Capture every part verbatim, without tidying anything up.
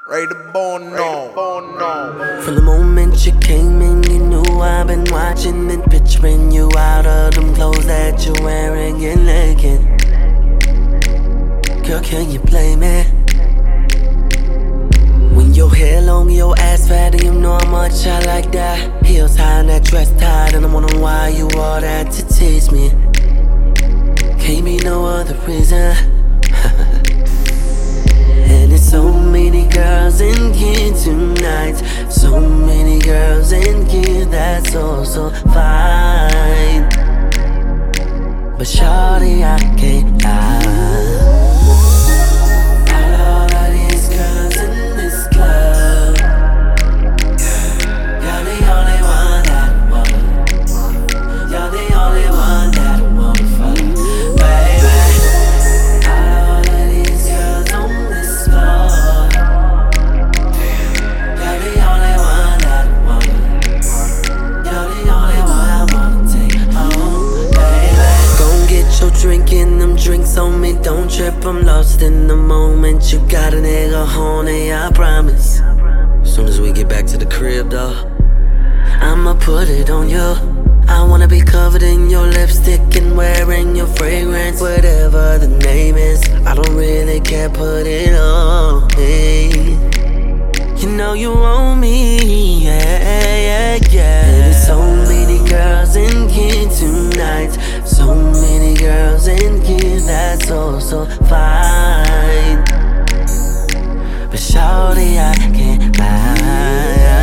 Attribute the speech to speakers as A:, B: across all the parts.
A: Ready to born no.
B: From the moment you came in, you knew I've been watching and picturing you out of them clothes that you're wearing and naked. Girl, can you blame me? When your hair long, your ass fat, and you know how much I like that. Heels high and that dress tight, and I'm wondering why you all that to tease me. Can't be no other reason. And there's so many girls in here tonight, so many girls in here that's so, so fine. But shawty, I can't lie. Out of all of these girls in this club, you're the only one that I wanna. You're the only one that I wanna fuck, baby. Out of all of these girls on this floor, you're the only one that I wanna. You're the only one I wanna take home, baby. Gon' get your drink and them drinks on me, don't trip, I'm lost in the moment. You got a nigga horny, I promise. Soon as we get back to the crib, though, I'ma put it on you. I wanna be covered in your lipstick and wearing your fragrance, whatever the name is. I don't really care, put it on me. You know you want me, yeah, yeah, yeah. And there's so many girls in here tonight, so many girls in here that's so, so fine. But shawty, I can't lie.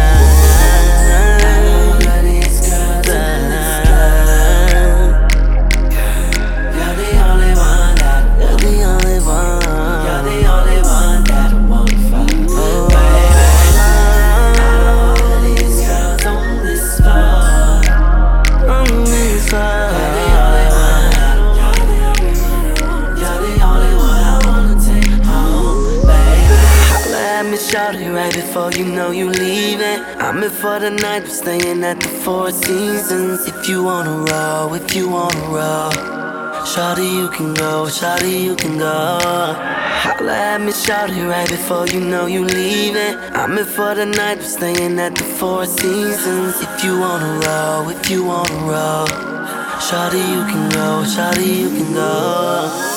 B: Shawty, right before you know you leaving. I'm in for the night, we're staying at the Four Seasons. If you wanna roll, if you wanna roll, shawty, you can go, shawty, you can go. Holla at me, shawty, right before you know you leaving. I'm in for the night, we're staying at the Four Seasons. If you wanna roll, if you wanna roll, shawty, you can go, shawty, you can go.